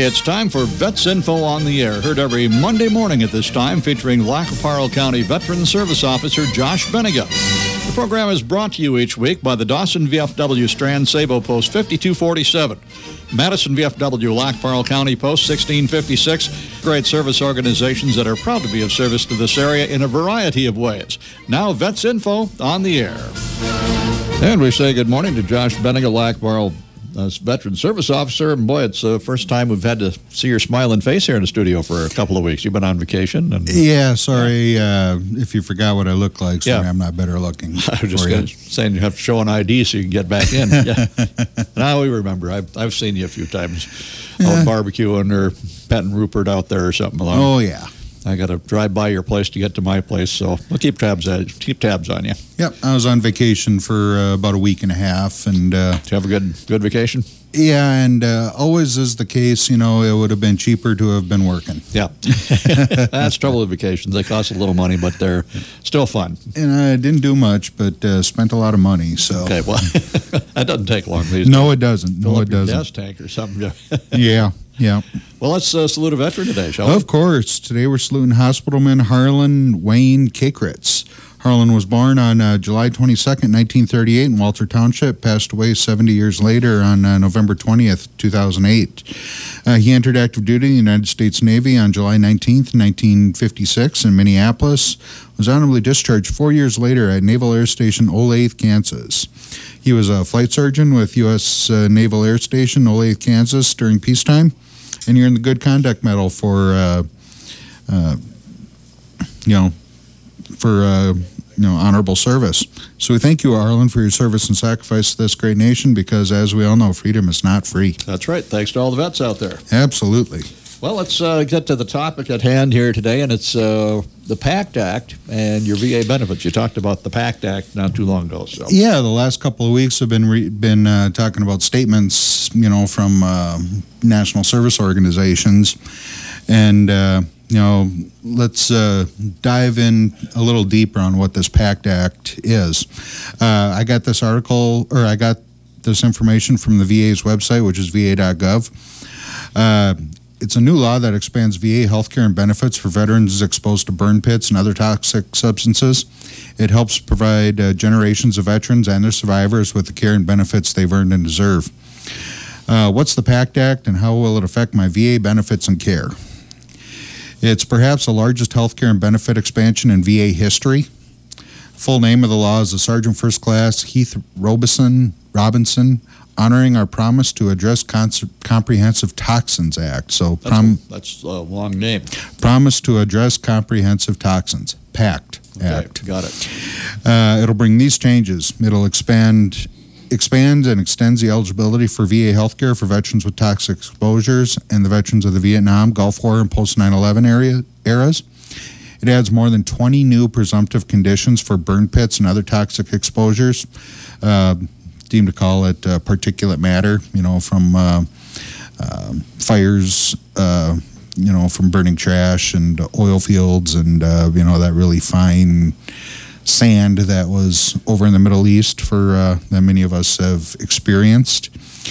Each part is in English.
It's time for Vets Info on the Air, heard every Monday morning at this time, featuring Lac qui Parle County Veteran Service Officer Josh Benniga. The program is brought to you each week by the Dawson VFW Strand Sabo Post 5247, Madison VFW Lac qui Parle County Post 1656, great service organizations that are proud to be of service to this area in a variety of ways. Now, Vets Info on the Air. And we say good morning to Josh Benniga, Lac qui Parle Veteran Service Officer. And boy, it's the first time we've had to see your smiling face here in the studio for a couple of weeks. You've been on vacation. And yeah, sorry if you forgot what I look like. Sorry, I'm not better looking. I was just saying you have to show an ID so you can get back in. Yeah. Now we remember. I've seen you a few times out barbecuing or petting Rupert out there or something along. Oh, yeah. I got to drive by your place to get to my place, so we'll keep tabs on you. Yep, I was on vacation for about a week and a half, and did you have a good vacation? Yeah, and always is the case. You know, it would have been cheaper to have been working. Yeah, that's trouble with vacations. They cost a little money, but they're still fun. And I didn't do much, but spent a lot of money. So okay, well, that doesn't take long. No, it doesn't. Fill up your gas tank or something. Yeah. Yeah. Well, let's salute a veteran today, shall we? Of course. Today we're saluting hospitalman Harlan Wayne Kakritz. Harlan was born on July 22nd, 1938 in Walter Township, passed away 70 years later on November 20th, 2008. He entered active duty in the United States Navy on July 19th, 1956 in Minneapolis, was honorably discharged 4 years later at Naval Air Station Olathe, Kansas. He was a flight sergeant with U.S. Naval Air Station Olathe, Kansas during peacetime, and he earned the Good Conduct Medal for honorable service. So we thank you, Harlan, for your service and sacrifice to this great nation, because as we all know, freedom is not free. That's right. Thanks to all the vets out there. Absolutely. Well, let's get to the topic at hand here today, and it's the PACT Act and your VA benefits. You talked about the PACT Act not too long ago. So yeah, the last couple of weeks have been talking about statements, from national service organizations, and let's dive in a little deeper on what this PACT Act is. I got this information from the VA's website, which is va.gov. It's a new law that expands VA healthcare and benefits for veterans exposed to burn pits and other toxic substances. It helps provide generations of veterans and their survivors with the care and benefits they've earned and deserve. What's the PACT Act, and how will it affect my VA benefits and care? It's perhaps the largest healthcare and benefit expansion in VA history. Full name of the law is the Sergeant First Class Heath Robinson, honoring our promise to address Comprehensive Toxins Act. So that's a long name. Promise to address comprehensive toxins, PACT Act. Got it. It'll bring these changes. It'll expands and extends the eligibility for VA healthcare for veterans with toxic exposures and the veterans of the Vietnam, Gulf War, and post 9/11 eras. It adds more than 20 new presumptive conditions for burn pits and other toxic exposures. Deemed to call it particulate matter, from fires, from burning trash and oil fields and, that really fine sand that was over in the Middle East that many of us have experienced.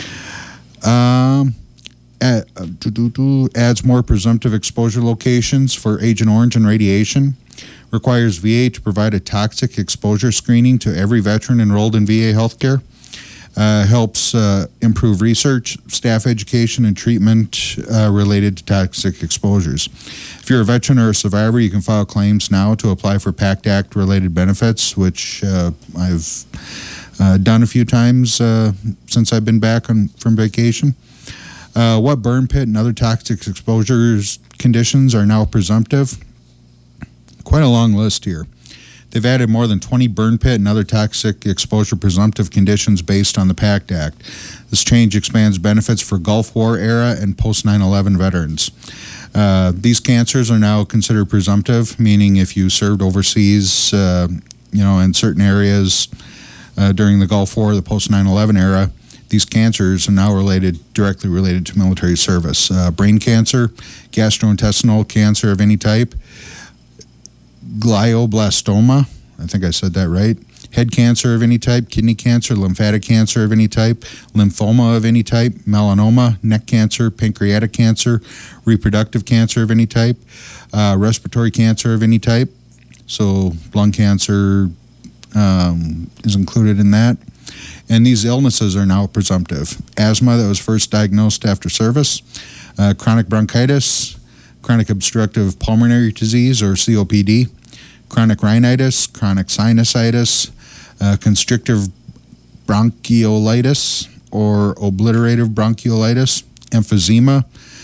Adds more presumptive exposure locations for Agent Orange and radiation. Requires VA to provide a toxic exposure screening to every veteran enrolled in VA healthcare. Helps improve research, staff education, and treatment related to toxic exposures. If you're a veteran or a survivor, you can file claims now to apply for PACT Act related benefits, which I've done a few times since I've been back from vacation. What burn pit and other toxic exposures conditions are now presumptive? Quite a long list here. They've added more than 20 burn pit and other toxic exposure presumptive conditions based on the PACT Act. This change expands benefits for Gulf War era and post 9/11 veterans. These cancers are now considered presumptive, meaning if you served overseas, in certain areas during the Gulf War, the post 9/11 era, these cancers are now directly related to military service. Brain cancer, gastrointestinal cancer of any type, glioblastoma, I think I said that right, head cancer of any type, kidney cancer, lymphatic cancer of any type, lymphoma of any type, melanoma, neck cancer, pancreatic cancer, reproductive cancer of any type, respiratory cancer of any type. So lung cancer is included in that. And these illnesses are now presumptive. Asthma that was first diagnosed after service, chronic bronchitis, chronic obstructive pulmonary disease or COPD, chronic rhinitis, chronic sinusitis, constrictive bronchiolitis or obliterative bronchiolitis, emphysema,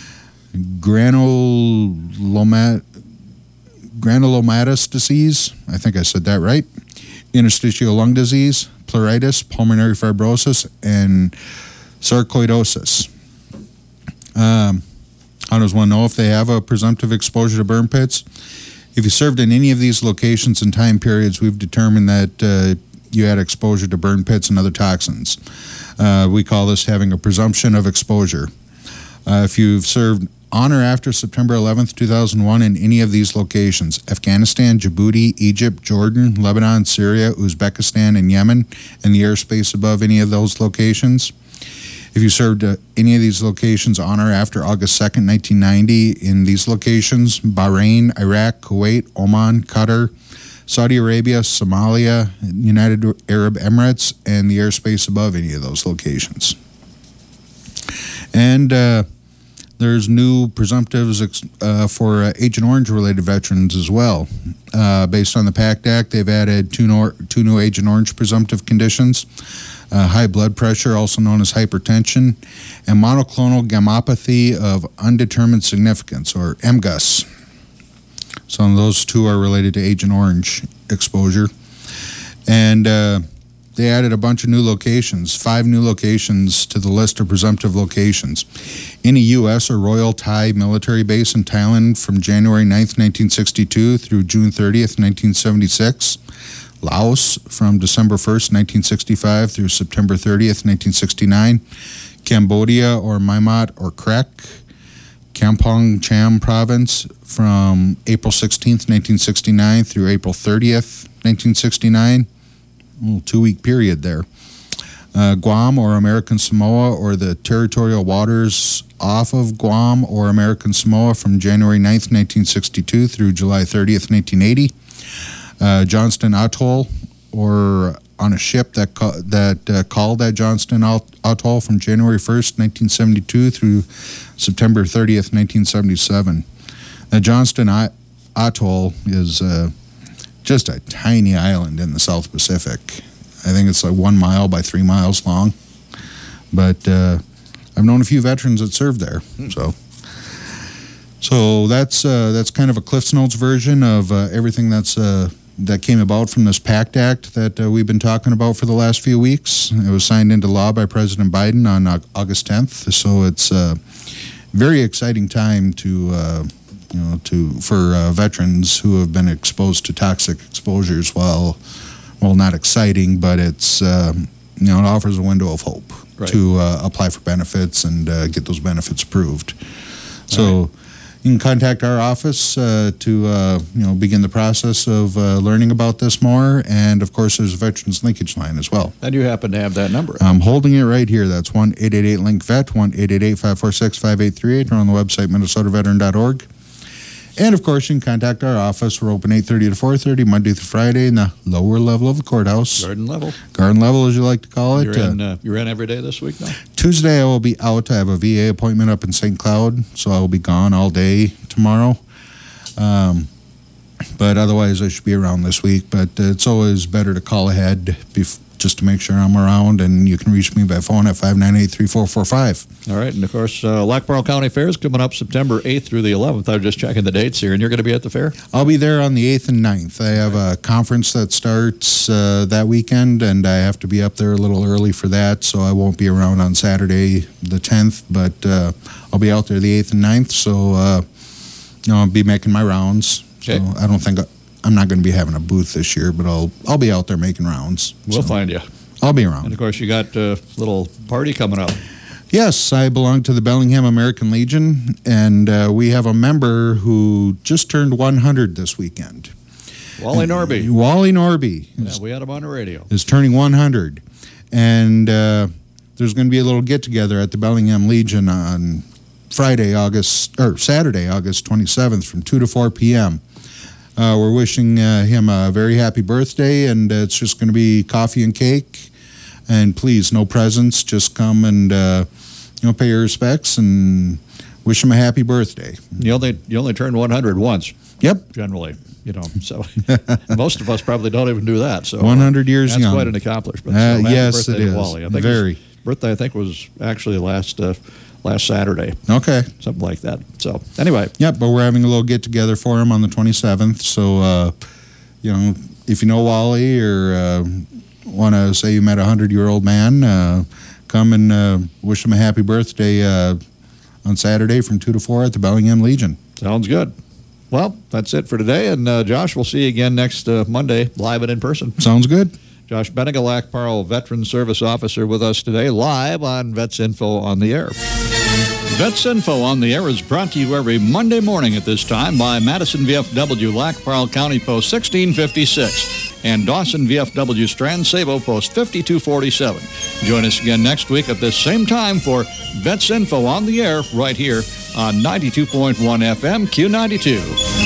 granulomatous disease, I think I said that right, interstitial lung disease, pleuritis, pulmonary fibrosis, and sarcoidosis. I just want to know if they have a presumptive exposure to burn pits. If you served in any of these locations and time periods, we've determined that you had exposure to burn pits and other toxins. We call this having a presumption of exposure. If you've served on or after September 11th, 2001 in any of these locations, Afghanistan, Djibouti, Egypt, Jordan, Lebanon, Syria, Uzbekistan, and Yemen, and the airspace above any of those locations. If you served any of these locations on or after August 2nd, 1990 in these locations, Bahrain, Iraq, Kuwait, Oman, Qatar, Saudi Arabia, Somalia, United Arab Emirates, and the airspace above any of those locations. And there's new presumptives for Agent Orange-related veterans as well. Based on the PACT Act, they've added two new Agent Orange presumptive conditions. High blood pressure, also known as hypertension, and monoclonal gammopathy of undetermined significance, or MGUS. So those two are related to Agent Orange exposure. And they added a bunch of new locations, 5 new locations to the list of presumptive locations. In a U.S. or Royal Thai military base in Thailand from January 9th, 1962 through June 30th, 1976. Laos from December 1st, 1965 through September 30th, 1969. Cambodia or Myanmar or Krek, Kampong Cham province from April 16th, 1969 through April 30th, 1969. A little 2-week period there. Guam or American Samoa or the territorial waters off of Guam or American Samoa from January 9th, 1962 through July 30th, 1980. Johnston Atoll, or on a ship that called at Johnston Atoll from January 1st, 1972 through September 30th, 1977. Now, Johnston Atoll is just a tiny island in the South Pacific. I think it's like 1 mile by 3 miles long. But I've known a few veterans that served there, So that's kind of a Cliff's Notes version of everything that came about from this PACT Act that we've been talking about for the last few weeks. It was signed into law by President Biden on August 10th. So it's a very exciting time for veterans who have been exposed to toxic exposures. Well, not exciting, but it's it offers a window of hope to apply for benefits and get those benefits approved. So. You can contact our office to begin the process of learning about this more. And, of course, there's a Veterans Linkage line as well. And you happen to have that number. I'm holding it right here. That's 1-888-LINK-VET, 1-888-546-5838, or on the website, minnesotaveteran.org. And, of course, you can contact our office. We're open 8:30 to 4:30, Monday through Friday, in the lower level of the courthouse. Garden level, as you like to call it. You're in every day this week now? Tuesday I will be out. I have a VA appointment up in St. Cloud, so I will be gone all day tomorrow. But otherwise, I should be around this week. But it's always better to call ahead just to make sure I'm around, and you can reach me by phone at 598-3445. All right, and of course, Lac Parle County Fair is coming up September 8th through the 11th. I was just checking the dates here, and you're going to be at the fair? I'll be there on the 8th and 9th. I have a conference that starts that weekend, and I have to be up there a little early for that, so I won't be around on Saturday the 10th, but I'll be out there the 8th and 9th, so I'll be making my rounds. Okay. So I don't think I'm not going to be having a booth this year, but I'll be out there making rounds. We'll find you. I'll be around. And, of course, you got a little party coming up. Yes, I belong to the Bellingham American Legion, and we have a member who just turned 100 this weekend. Wally Norby. Wally Norby. Yeah, we had him on the radio. Is turning 100. And there's going to be a little get-together at the Bellingham Legion on Saturday, August 27th from 2 to 4 p.m. We're wishing him a very happy birthday, and it's just going to be coffee and cake. And please, no presents. Just come and pay your respects and wish him a happy birthday. You only turn 100 once. Yep. Generally, so most of us probably don't even do that. So 100 years that's young. Quite an accomplishment. So happy yes, birthday it to is. Wally. I think Very. His birthday, I think, was actually last Saturday. Okay. Something like that. So anyway. Yep, but we're having a little get-together for him on the 27th. So, if you know Wally or want to say you met a 100-year-old man, come and wish him a happy birthday on Saturday from 2 to 4 at the Bellingham Legion. Sounds good. Well, that's it for today. And Josh, we'll see you again next Monday, live and in person. Sounds good. Josh Benega, Lac Parle Veteran Service Officer, with us today, live on Vets Info on the Air. Vets Info on the Air is brought to you every Monday morning at this time by Madison VFW, Lac Parle County Post 1656, and Dawson VFW, Strand Sabo Post 5247. Join us again next week at this same time for Vets Info on the Air right here on 92.1 FM Q92.